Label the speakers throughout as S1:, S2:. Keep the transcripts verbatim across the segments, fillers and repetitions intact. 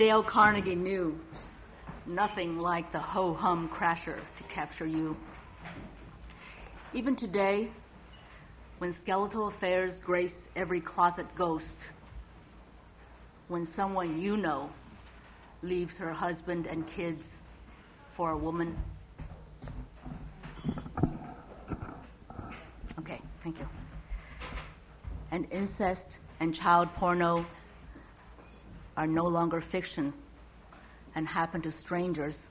S1: Dale Carnegie knew nothing like the ho-hum crasher to capture you. Even today, when skeletal affairs grace every closet ghost, when someone you know leaves her husband and kids for a woman. Okay, thank you. And incest and child porno are no longer fiction and happen to strangers.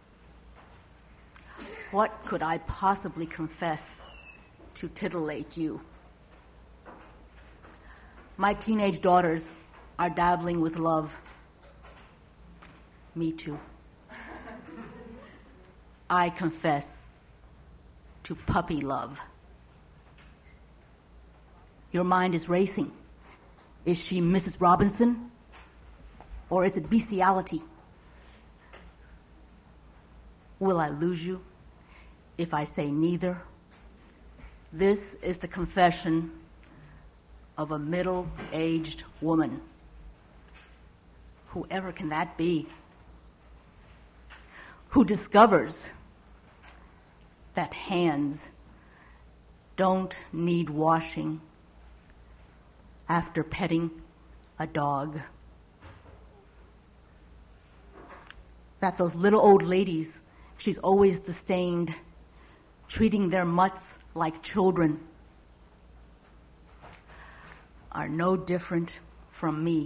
S1: What could I possibly confess to titillate you? My teenage daughters are dabbling with love. Me too. I confess to puppy love. Your mind is racing. Is she Missus Robinson? Or is it bestiality? Will I lose you if I say neither? This is the confession of a middle-aged woman. Whoever can that be? Who discovers that hands don't need washing after petting a dog. That those little old ladies she's always disdained, treating their mutts like children, are no different from me.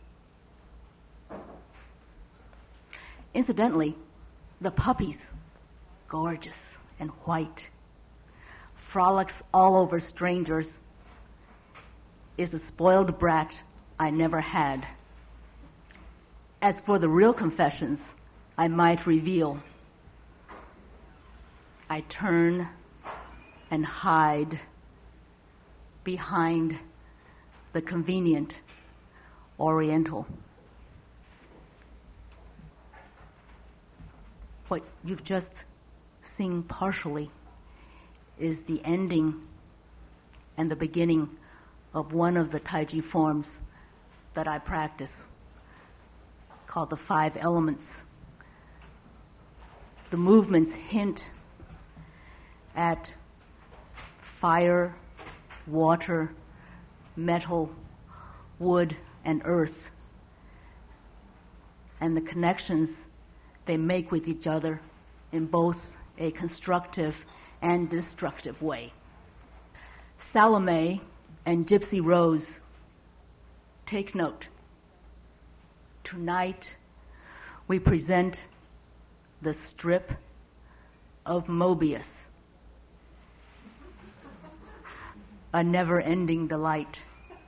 S1: Incidentally, the puppies, gorgeous and white, frolics all over strangers, is the spoiled brat I never had. As for the real confessions I might reveal, I turn and hide behind the convenient Oriental. What you've just seen partially is the ending and the beginning of one of the Taiji forms that I practice, called the Five Elements. The movements hint at fire, water, metal, wood, and earth, and the connections they make with each other in both a constructive and destructive way. Salome and Gypsy Rose, take note. Tonight, we present the strip of Mobius, a never-ending delight,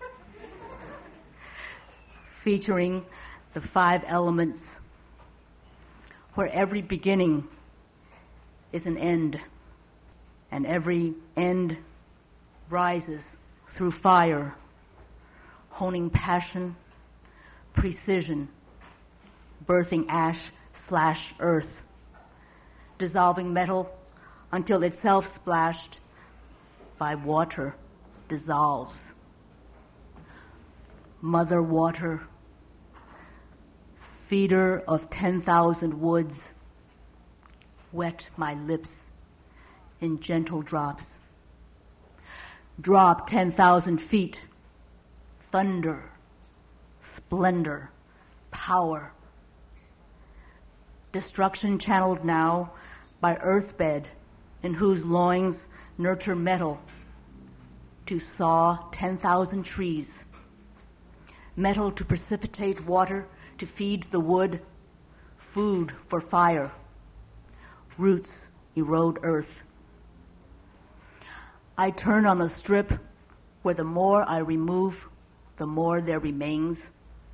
S1: featuring the five elements, where every beginning is an end, and every end rises through fire, honing passion, precision, birthing ash slash earth, dissolving metal until itself splashed by water dissolves. Mother water, feeder of ten thousand woods, wet my lips in gentle drops. Drop ten thousand feet, thunder, splendor, power. Destruction channeled now by earthbed in whose loins nurture metal to saw ten thousand trees. Metal to precipitate water to feed the wood, food for fire. Roots erode earth. I turn on the strip where the more I remove, the more there remains.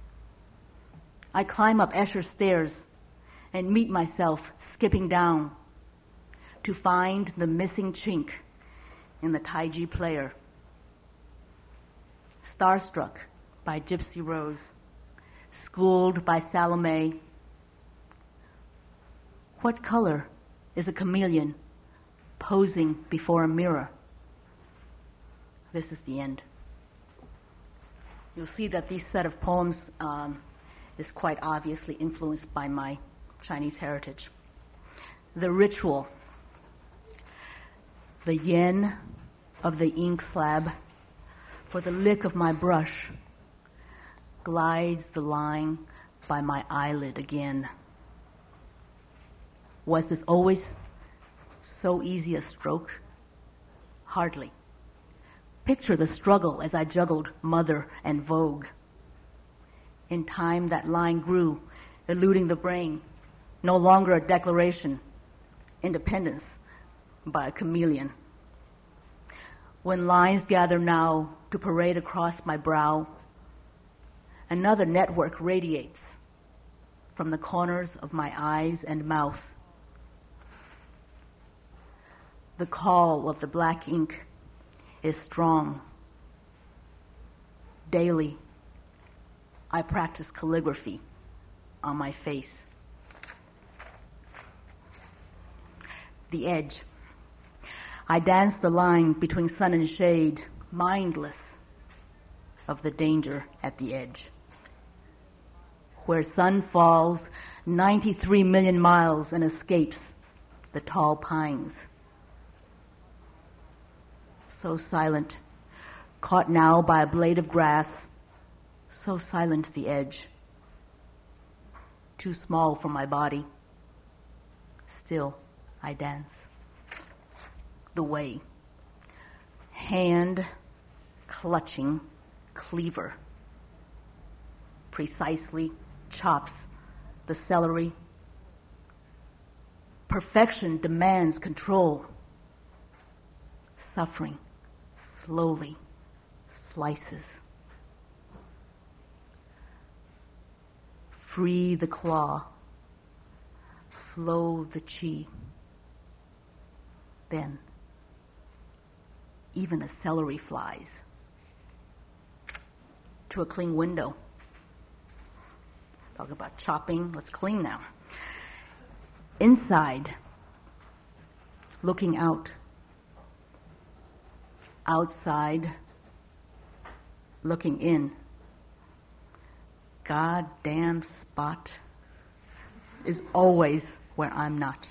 S1: I climb up Escher stairs and meet myself skipping down to find the missing chink in the Taiji player. Starstruck by Gypsy Rose, schooled by Salome. What color is a chameleon posing before a mirror? This is the end. You'll see that this set of poems um, is quite obviously influenced by my Chinese heritage. The ritual, the yen of the ink slab, for the lick of my brush, glides the line by my eyelid again. Was this always so easy a stroke? Hardly. Picture the struggle as I juggled Mother and Vogue. In time, that line grew, eluding the brain, no longer a declaration, independence by a chameleon. When lines gather now to parade across my brow, another network radiates from the corners of my eyes and mouth. The call of the black ink is strong. Daily, I practice calligraphy on my face. The edge. I dance the line between sun and shade, mindless of the danger at the edge. Where sun falls ninety-three million miles and escapes the tall pines. So silent, caught now by a blade of grass, so silent the edge. Too small for my body. Still, I dance. The way. Hand clutching cleaver. Precisely chops the celery. Perfection demands control. Suffering slowly slices. Free the claw, flow the chi. Then, even the celery flies to a clean window. Talk about chopping, let's clean now. Inside, looking out. Outside, looking in. Goddamn spot is always where I'm not.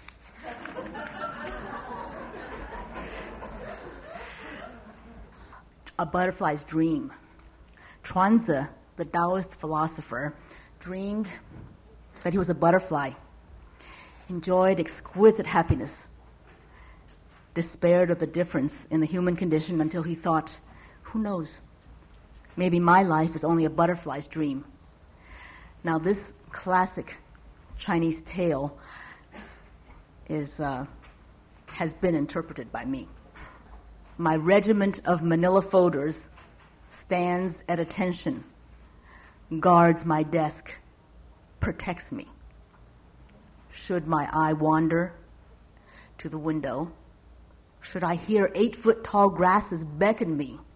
S1: A butterfly's dream. Chuanzi, the Taoist philosopher, dreamed that he was a butterfly, enjoyed exquisite happiness, despaired of the difference in the human condition until he thought, who knows, maybe my life is only a butterfly's dream. Now this classic Chinese tale is uh, has been interpreted by me. My regiment of manila folders stands at attention, guards my desk, protects me. Should my eye wander to the window, should I hear eight-foot-tall grasses beckon me